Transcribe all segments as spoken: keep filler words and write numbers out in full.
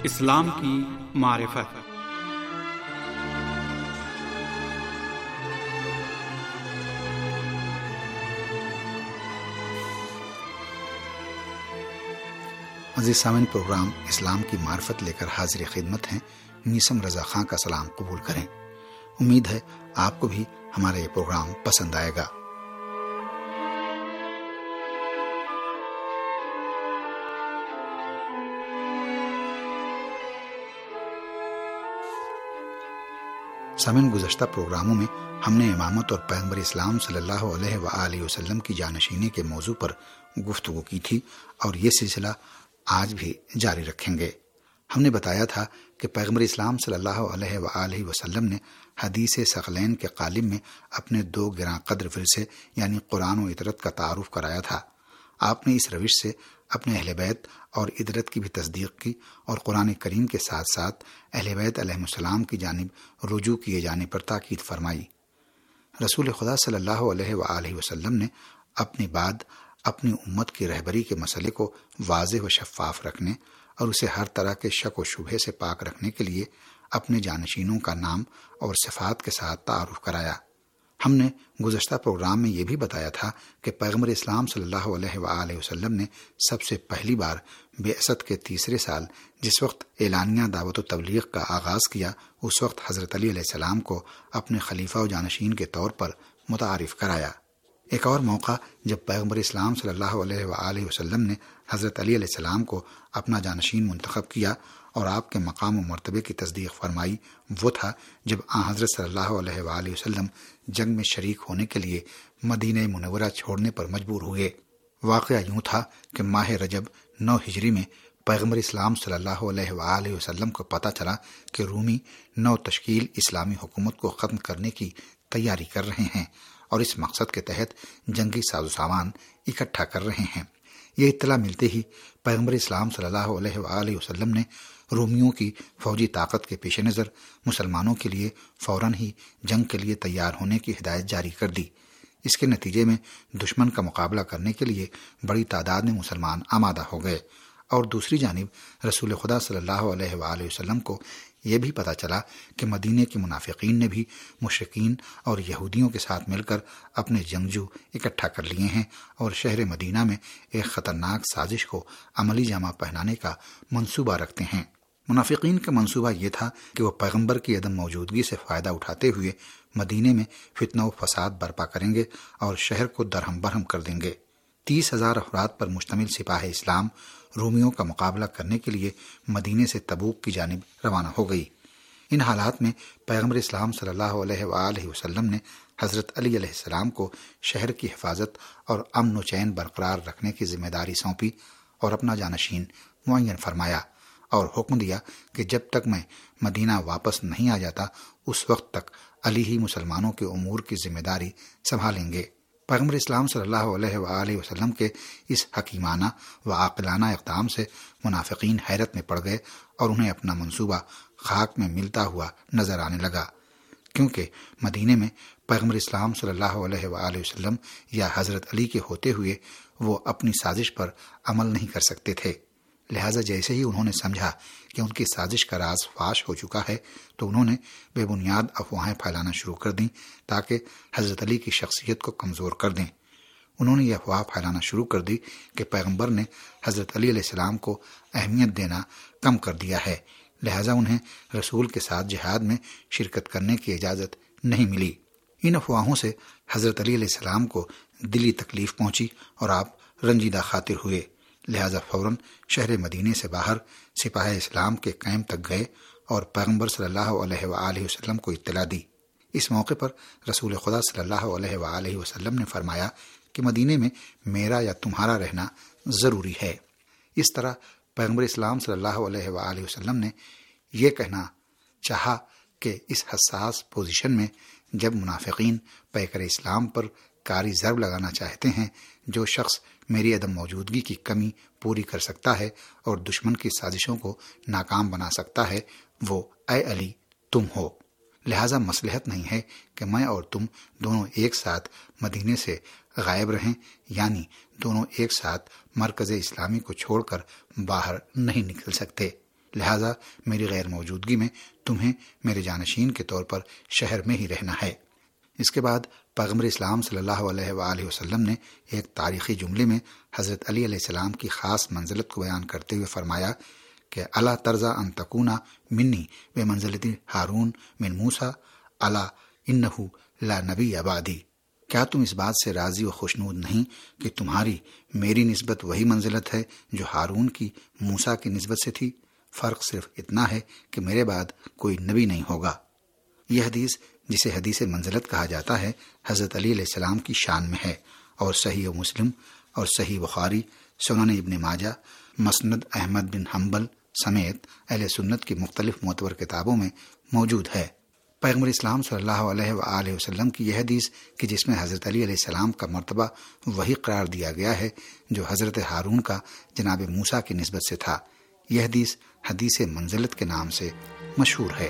اسلام کی معرفت۔ عزیز سامعین، پروگرام اسلام کی معرفت لے کر حاضر خدمت ہیں۔ میسم رضا خان کا سلام قبول کریں۔ امید ہے آپ کو بھی ہمارا یہ پروگرام پسند آئے گا۔ سامعین، گزشتہ پروگراموں میں ہم نے امامت اور پیغمبر اسلام صلی اللہ علیہ وآلہ وسلم کی جانشینی کے موضوع پر گفتگو کی تھی، اور یہ سلسلہ آج بھی جاری رکھیں گے۔ ہم نے بتایا تھا کہ پیغمبر اسلام صلی اللہ علیہ وآلہ وسلم نے حدیث ثقلین کے قالب میں اپنے دو گراں قدر ورثے یعنی قرآن و اطرت کا تعارف کرایا تھا۔ آپ نے اس روش سے اپنے اہل بیت اور اطرت کی بھی تصدیق کی، اور قرآن کریم کے ساتھ ساتھ اہل بیت علیہ السلام کی جانب رجوع کیے جانے پر تاکید فرمائی۔ رسول خدا صلی اللہ علیہ وآلہ وسلم نے اپنی بعد اپنی امت کی رہبری کے مسئلے کو واضح و شفاف رکھنے اور اسے ہر طرح کے شک و شبہے سے پاک رکھنے کے لیے اپنے جانشینوں کا نام اور صفات کے ساتھ تعارف کرایا۔ ہم نے گزشتہ پروگرام میں یہ بھی بتایا تھا کہ پیغمبر اسلام صلی اللہ علیہ وآلہ وسلم نے سب سے پہلی بار بعثت کے تیسرے سال جس وقت اعلانیہ دعوت و تبلیغ کا آغاز کیا، اس وقت حضرت علی علیہ السلام کو اپنے خلیفہ و جانشین کے طور پر متعارف کرایا۔ ایک اور موقع جب پیغمبر اسلام صلی اللہ علیہ وآلہ وسلم نے حضرت علی علیہ السلام کو اپنا جانشین منتخب کیا اور آپ کے مقام و مرتبے کی تصدیق فرمائی، وہ تھا جب آن حضرت صلی اللہ علیہ وآلہ وسلم جنگ میں شریک ہونے کے لیے مدینہ منورہ چھوڑنے پر مجبور ہوئے۔ واقعہ یوں تھا کہ ماہ رجب نو ہجری میں پیغمبر اسلام صلی اللہ علیہ وآلہ وسلم کو پتہ چلا کہ رومی نو تشکیل اسلامی حکومت کو ختم کرنے کی تیاری کر رہے ہیں اور اس مقصد کے تحت جنگی ساز و سامان اکٹھا کر رہے ہیں۔ یہ اطلاع ملتے ہی پیغمبر اسلام صلی اللہ علیہ وآلہ وسلم نے رومیوں کی فوجی طاقت کے پیش نظر مسلمانوں کے لیے فوراً ہی جنگ کے لیے تیار ہونے کی ہدایت جاری کر دی۔ اس کے نتیجے میں دشمن کا مقابلہ کرنے کے لیے بڑی تعداد میں مسلمان آمادہ ہو گئے، اور دوسری جانب رسول خدا صلی اللہ علیہ وآلہ وسلم کو یہ بھی پتہ چلا کہ مدینے کے منافقین نے بھی مشرکین اور یہودیوں کے ساتھ مل کر اپنے جنگجو اکٹھا کر لیے ہیں اور شہر مدینہ میں ایک خطرناک سازش کو عملی جامہ پہنانے کا منصوبہ رکھتے ہیں۔ منافقین کا منصوبہ یہ تھا کہ وہ پیغمبر کی عدم موجودگی سے فائدہ اٹھاتے ہوئے مدینے میں فتنہ و فساد برپا کریں گے اور شہر کو درہم برہم کر دیں گے۔ تیس ہزار افراد پر مشتمل سپاہ اسلام رومیوں کا مقابلہ کرنے کے لیے مدینے سے تبوک کی جانب روانہ ہو گئی۔ ان حالات میں پیغمبر اسلام صلی اللہ علیہ وآلہ وسلم نے حضرت علی علیہ السلام کو شہر کی حفاظت اور امن و چین برقرار رکھنے کی ذمہ داری سونپی اور اپنا جانشین معین فرمایا، اور حکم دیا کہ جب تک میں مدینہ واپس نہیں آ جاتا اس وقت تک علی ہی مسلمانوں کے امور کی ذمہ داری سنبھالیں گے۔ پیغمبر اسلام صلی اللہ علیہ وآلہ وسلم کے اس حکیمانہ و عاقلانہ اقدام سے منافقین حیرت میں پڑ گئے اور انہیں اپنا منصوبہ خاک میں ملتا ہوا نظر آنے لگا، کیونکہ مدینے میں پیغمبر اسلام صلی اللہ علیہ وآلہ وسلم یا حضرت علی کے ہوتے ہوئے وہ اپنی سازش پر عمل نہیں کر سکتے تھے۔ لہٰذا جیسے ہی انہوں نے سمجھا کہ ان کی سازش کا راز فاش ہو چکا ہے تو انہوں نے بے بنیاد افواہیں پھیلانا شروع کر دیں تاکہ حضرت علی کی شخصیت کو کمزور کر دیں۔ انہوں نے یہ افواہ پھیلانا شروع کر دی کہ پیغمبر نے حضرت علی علیہ السلام کو اہمیت دینا کم کر دیا ہے، لہٰذا انہیں رسول کے ساتھ جہاد میں شرکت کرنے کی اجازت نہیں ملی۔ ان افواہوں سے حضرت علی علیہ السلام کو دلی تکلیف پہنچی اور آپ رنجیدہ خاطر ہوئے، لہذا فوراً شہر مدینے سے باہر سپاہ اسلام کے کیمپ تک گئے اور پیغمبر صلی اللہ علیہ وآلہ وسلم کو اطلاع دی۔ اس موقع پر رسول خدا صلی اللہ علیہ وآلہ وسلم نے فرمایا کہ مدینے میں میرا یا تمہارا رہنا ضروری ہے۔ اس طرح پیغمبر اسلام صلی اللہ علیہ وآلہ وسلم نے یہ کہنا چاہا کہ اس حساس پوزیشن میں جب منافقین پیکر اسلام پر کاری ضرب لگانا چاہتے ہیں، جو شخص میری عدم موجودگی کی کمی پوری کر سکتا ہے اور دشمن کی سازشوں کو ناکام بنا سکتا ہے، وہ اے علی تم ہو۔ لہٰذا مصلحت نہیں ہے کہ میں اور تم دونوں ایک ساتھ مدینے سے غائب رہیں، یعنی دونوں ایک ساتھ مرکز اسلامی کو چھوڑ کر باہر نہیں نکل سکتے۔ لہذا میری غیر موجودگی میں تمہیں میرے جانشین کے طور پر شہر میں ہی رہنا ہے۔ اس کے بعد پیغمبر اسلام صلی اللہ علیہ وآلہ وسلم نے ایک تاریخی جملے میں حضرت علی علیہ السلام کی خاص منزلت کو بیان کرتے ہوئے فرمایا کہ الا ترضى ان تكون منی بمنزلۃ ہارون من موسیٰ الا انہ لا نبی بعدی۔ کیا تم اس بات سے راضی و خوشنود نہیں کہ تمہاری میری نسبت وہی منزلت ہے جو ہارون کی موسیٰ کی نسبت سے تھی؟ فرق صرف اتنا ہے کہ میرے بعد کوئی نبی نہیں ہوگا۔ یہ حدیث، جسے حدیث منزلت کہا جاتا ہے، حضرت علی علیہ السلام کی شان میں ہے اور صحیح مسلم اور صحیح بخاری، سنن ابن ماجہ، مسند احمد بن حنبل سمیت اہل سنت کی مختلف معتبر کتابوں میں موجود ہے۔ پیغمبر اسلام صلی اللہ علیہ وآلہ وسلم کی یہ حدیث کہ جس میں حضرت علی علیہ السلام کا مرتبہ وہی قرار دیا گیا ہے جو حضرت ہارون کا جناب موسیٰ کی نسبت سے تھا، یہ حدیث حدیث منزلت کے نام سے مشہور ہے۔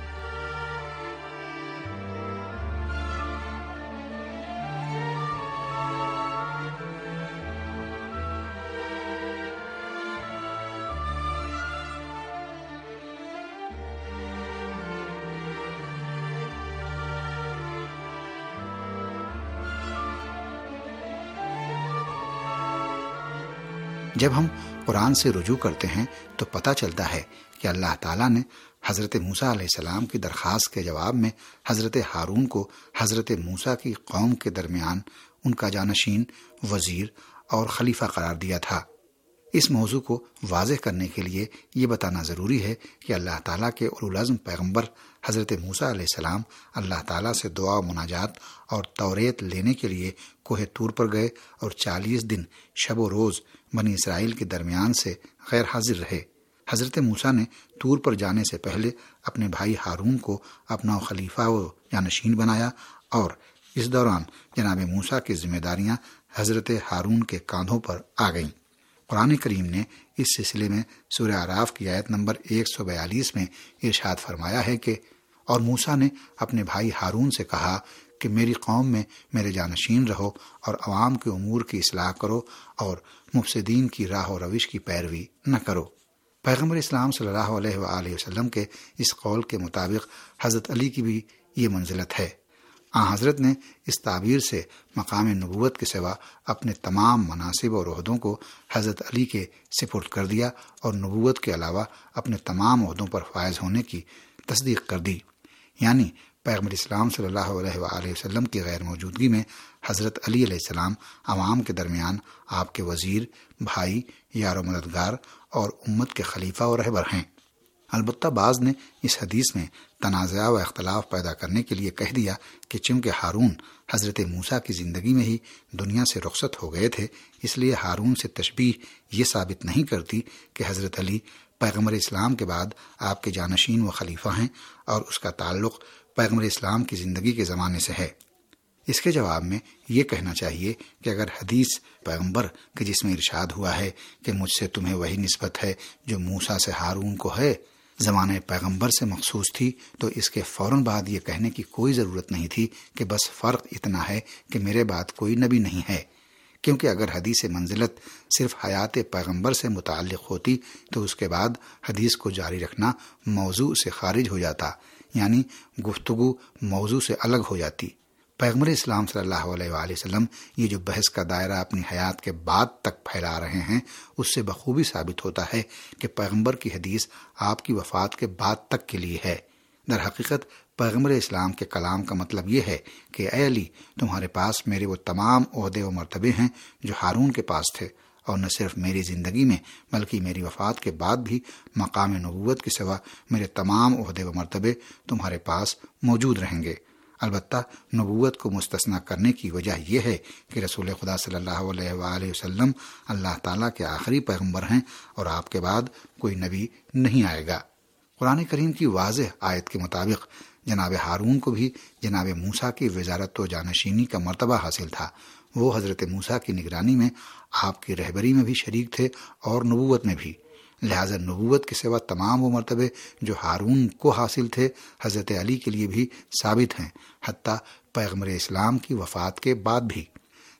جب ہم قرآن سے رجوع کرتے ہیں تو پتہ چلتا ہے کہ اللہ تعالیٰ نے حضرت موسیٰ علیہ السلام کی درخواست کے جواب میں حضرت ہارون کو حضرت موسیٰ کی قوم کے درمیان ان کا جانشین، وزیر اور خلیفہ قرار دیا تھا۔ اس موضوع کو واضح کرنے کے لیے یہ بتانا ضروری ہے کہ اللہ تعالیٰ کے اولوالعزم پیغمبر حضرت موسیٰ علیہ السلام اللہ تعالیٰ سے دعا و مناجات اور توریت لینے کے لیے کوہ طور پر گئے اور چالیس دن شب و روز بنی اسرائیل کے درمیان سے غیر حاضر رہے۔ حضرت موسیٰ نے طور پر جانے سے پہلے اپنے بھائی ہارون کو اپنا خلیفہ و جانشین بنایا اور اس دوران جناب موسیٰ کی ذمہ داریاں حضرت ہارون کے کاندھوں پر آ گئیں۔ قرآن کریم نے اس سلسلے میں سورہ اعراف کی آیت نمبر ایک سو بیالیس میں ارشاد فرمایا ہے کہ اور موسیٰ نے اپنے بھائی ہارون سے کہا کہ میری قوم میں میرے جانشین رہو اور عوام کے امور کی اصلاح کرو اور مفسدین کی راہ و روش کی پیروی نہ کرو۔ پیغمبر اسلام صلی اللہ علیہ وآلہ وسلم کے اس قول کے مطابق حضرت علی کی بھی یہ منزلت ہے۔ آن حضرت نے اس تعبیر سے مقام نبوت کے سوا اپنے تمام مناصب اور عہدوں کو حضرت علی کے سپرد کر دیا اور نبوت کے علاوہ اپنے تمام عہدوں پر فائز ہونے کی تصدیق کر دی، یعنی پیغمبر اسلام صلی اللہ علیہ وآلہ وسلم کی غیر موجودگی میں حضرت علی علیہ السلام عوام کے درمیان آپ کے وزیر، بھائی، یار و مددگار اور امت کے خلیفہ اور رہبر ہیں۔ البتہ بعض نے اس حدیث میں تنازع و اختلاف پیدا کرنے کے لیے کہہ دیا کہ چونکہ ہارون حضرت موسیٰ کی زندگی میں ہی دنیا سے رخصت ہو گئے تھے، اس لیے ہارون سے تشبیہ یہ ثابت نہیں کرتی کہ حضرت علی پیغمبر اسلام کے بعد آپ کے جانشین و خلیفہ ہیں اور اس کا تعلق پیغمبر اسلام کی زندگی کے زمانے سے ہے۔ اس کے جواب میں یہ کہنا چاہیے کہ اگر حدیث پیغمبر کے جس میں ارشاد ہوا ہے کہ مجھ سے تمہیں وہی نسبت ہے جو موسیٰ سے ہارون کو ہے، زمانہ پیغمبر سے مخصوص تھی، تو اس کے فوراً بعد یہ کہنے کی کوئی ضرورت نہیں تھی کہ بس فرق اتنا ہے کہ میرے بعد کوئی نبی نہیں ہے، کیونکہ اگر حدیث منزلت صرف حیات پیغمبر سے متعلق ہوتی تو اس کے بعد حدیث کو جاری رکھنا موضوع سے خارج ہو جاتا، یعنی گفتگو موضوع سے الگ ہو جاتی۔ پیغمبر اسلام صلی اللہ علیہ وآلہ وسلم یہ جو بحث کا دائرہ اپنی حیات کے بعد تک پھیلا رہے ہیں، اس سے بخوبی ثابت ہوتا ہے کہ پیغمبر کی حدیث آپ کی وفات کے بعد تک کے لیے ہے۔ در حقیقت پیغمبر اسلام کے کلام کا مطلب یہ ہے کہ اے علی، تمہارے پاس میرے وہ تمام عہدے و مرتبے ہیں جو ہارون کے پاس تھے، اور نہ صرف میری زندگی میں بلکہ میری وفات کے بعد بھی مقام نبوت کے سوا میرے تمام عہدے و مرتبے تمہارے پاس موجود رہیں گے۔ البتہ نبوت کو مستثنیٰ کرنے کی وجہ یہ ہے کہ رسول خدا صلی اللہ علیہ وآلہ وسلم اللہ تعالیٰ کے آخری پیغمبر ہیں اور آپ کے بعد کوئی نبی نہیں آئے گا۔ قرآن کریم کی واضح آیت کے مطابق جناب ہارون کو بھی جناب موسیٰ کی وزارت و جانشینی کا مرتبہ حاصل تھا۔ وہ حضرت موسیٰ کی نگرانی میں آپ کی رہبری میں بھی شریک تھے اور نبوت میں بھی، لہذا نبوت کے سوا تمام وہ مرتبے جو ہارون کو حاصل تھے حضرت علی کے لیے بھی ثابت ہیں، حتیٰ پیغمبر اسلام کی وفات کے بعد بھی۔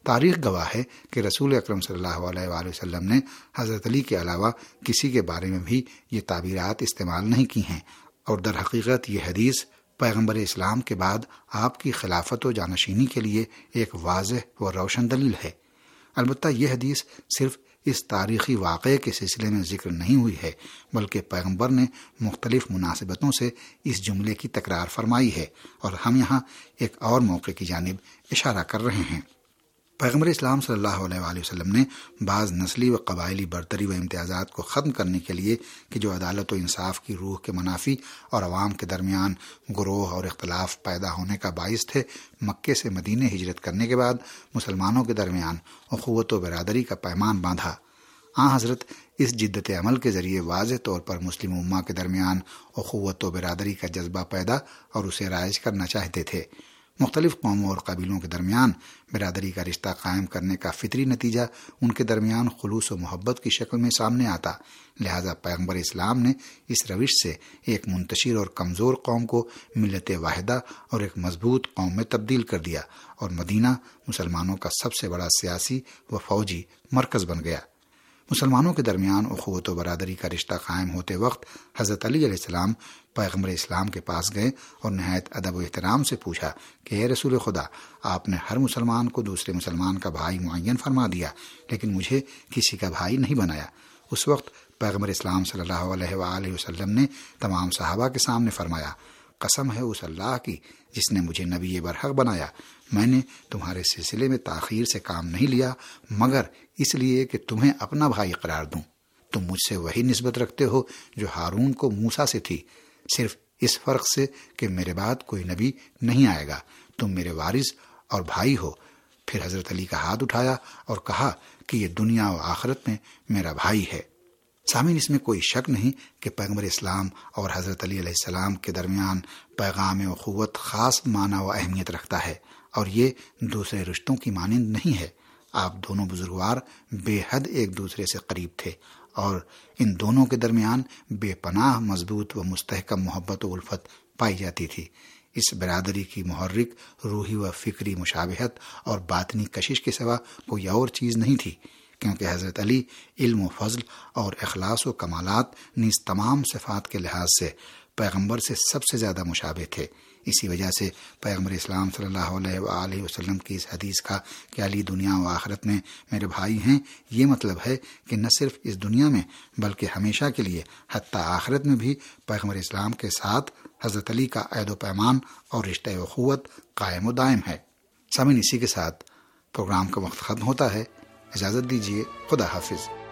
تاریخ گواہ ہے کہ رسول اکرم صلی اللہ علیہ وآلہ وسلم نے حضرت علی کے علاوہ کسی کے بارے میں بھی یہ تعبیرات استعمال نہیں کی ہیں، اور در حقیقت یہ حدیث پیغمبر اسلام کے بعد آپ کی خلافت و جانشینی کے لیے ایک واضح و روشن دلیل ہے۔ البتہ یہ حدیث صرف اس تاریخی واقعے کے سلسلے میں ذکر نہیں ہوئی ہے، بلکہ پیغمبر نے مختلف مناسبتوں سے اس جملے کی تکرار فرمائی ہے، اور ہم یہاں ایک اور موقع کی جانب اشارہ کر رہے ہیں۔ پیغمبر اسلام صلی اللہ علیہ وآلہ وسلم نے بعض نسلی و قبائلی برتری و امتیازات کو ختم کرنے کے لیے کہ جو عدالت و انصاف کی روح کے منافی اور عوام کے درمیان گروہ اور اختلاف پیدا ہونے کا باعث تھے، مکے سے مدینے ہجرت کرنے کے بعد مسلمانوں کے درمیان اخوت و برادری کا پیمان باندھا۔ آن حضرت اس جدت عمل کے ذریعے واضح طور پر مسلم امہ کے درمیان اخوت و برادری کا جذبہ پیدا اور اسے رائج کرنا چاہتے تھے۔ مختلف قوموں اور قبیلوں کے درمیان برادری کا رشتہ قائم کرنے کا فطری نتیجہ ان کے درمیان خلوص و محبت کی شکل میں سامنے آتا، لہذا پیغمبر اسلام نے اس روش سے ایک منتشر اور کمزور قوم کو ملت واحدہ اور ایک مضبوط قوم میں تبدیل کر دیا، اور مدینہ مسلمانوں کا سب سے بڑا سیاسی و فوجی مرکز بن گیا۔ مسلمانوں کے درمیان اخوت و برادری کا رشتہ قائم ہوتے وقت حضرت علی علیہ السلام پیغمبر اسلام کے پاس گئے اور نہایت ادب و احترام سے پوچھا کہ اے رسول خدا، آپ نے ہر مسلمان کو دوسرے مسلمان کا بھائی معین فرما دیا، لیکن مجھے کسی کا بھائی نہیں بنایا۔ اس وقت پیغمبر اسلام صلی اللہ علیہ وآلہ وسلم نے تمام صحابہ کے سامنے فرمایا، قسم ہے اس اللہ کی جس نے مجھے نبی برحق بنایا، میں نے تمہارے سلسلے میں تاخیر سے کام نہیں لیا مگر اس لیے کہ تمہیں اپنا بھائی قرار دوں۔ تم مجھ سے وہی نسبت رکھتے ہو جو ہارون کو موسیٰ سے تھی، صرف اس فرق سے کہ میرے بعد کوئی نبی نہیں آئے گا، تم میرے وارث اور بھائی ہو۔ پھر حضرت علی کا ہاتھ اٹھایا اور کہا کہ یہ دنیا و آخرت میں میرا بھائی ہے۔ سامعین، اس میں کوئی شک نہیں کہ پیغمبر اسلام اور حضرت علی علیہ السلام کے درمیان پیغام اخوت خاص معنی و اہمیت رکھتا ہے، اور یہ دوسرے رشتوں کی مانند نہیں ہے۔ آپ دونوں بزرگوار بے حد ایک دوسرے سے قریب تھے، اور ان دونوں کے درمیان بے پناہ مضبوط و مستحکم محبت و الفت پائی جاتی تھی۔ اس برادری کی محرک روحی و فکری مشابہت اور باطنی کشش کے سوا کوئی اور چیز نہیں تھی، کیونکہ حضرت علی علم و فضل اور اخلاص و کمالات نیز تمام صفات کے لحاظ سے پیغمبر سے سب سے زیادہ مشابہ تھے۔ اسی وجہ سے پیغمبر اسلام صلی اللہ علیہ وآلہ وسلم کی اس حدیث کا کہ علی دنیا و آخرت میں میرے بھائی ہیں، یہ مطلب ہے کہ نہ صرف اس دنیا میں بلکہ ہمیشہ کے لیے حتیٰ آخرت میں بھی پیغمبر اسلام کے ساتھ حضرت علی کا عہد و پیمان اور رشتہ اخوت قائم و دائم ہے۔ سامعین، اسی کے ساتھ پروگرام کا وقت ختم ہوتا ہے، اجازت دیجیے، خدا حافظ۔